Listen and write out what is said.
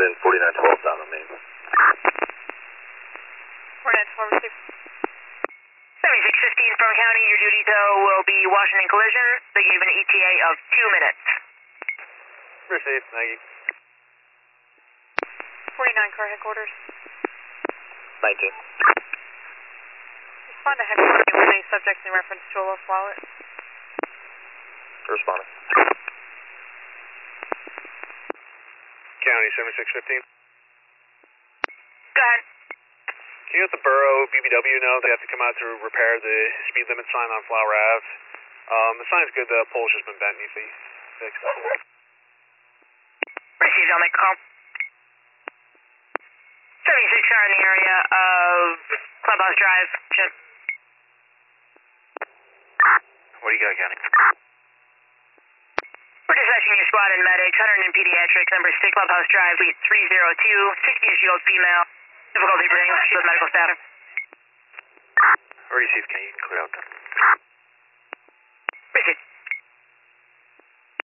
in 4912 down on Main. 4912 received. 7615 from County, your duty tow will be Washington Collision. They gave an ETA of 2 minutes. Received, thank you. 49 car headquarters. 19. Respond to headquarters with any subjects in reference to a lost wallet. Responding. County 7615. Go ahead. Can you let the borough BBW know they have to come out to repair the speed limit sign on Flower Ave? The sign's good, the pole's just been bent, needs to be fixed. Received, I'll make a call. 76 are in the area of Clubhouse Drive. Chip. What do you got, County? We're dispatching your squad and medics, 100 in pediatrics, number 6 Clubhouse Drive, lead 302, 60-year-old female, difficulty breathing, she was medical status. Received, can you clear out then?